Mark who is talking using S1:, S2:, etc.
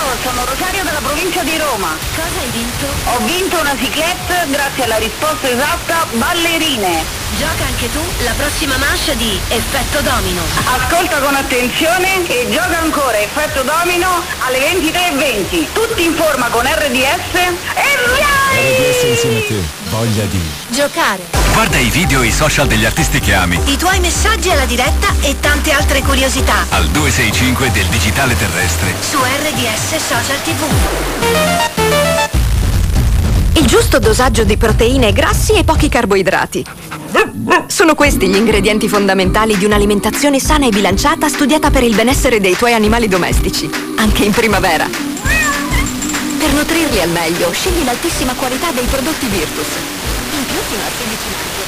S1: sono Rosario dalla provincia di Roma.
S2: Cosa hai vinto?
S1: Ho vinto una cyclette grazie alla risposta esatta ballerine.
S2: Gioca anche tu la prossima manche di Effetto Domino.
S1: Ascolta con attenzione e gioca ancora Effetto Domino alle 23:20. Tutti in forma con RDS e vai!
S3: RDS insieme a te, voglia di
S2: Giocare.
S4: Guarda i video e i social degli artisti che ami.
S2: I tuoi messaggi alla diretta e tante altre curiosità.
S4: Al 265 del digitale terrestre.
S2: Su RDS Social TV. Il giusto dosaggio di proteine, grassi e pochi carboidrati. Sono questi gli ingredienti fondamentali di un'alimentazione sana e bilanciata studiata per il benessere dei tuoi animali domestici, anche in primavera. Per nutrirli al meglio, scegli l'altissima qualità dei prodotti Virtus. In più fino a 16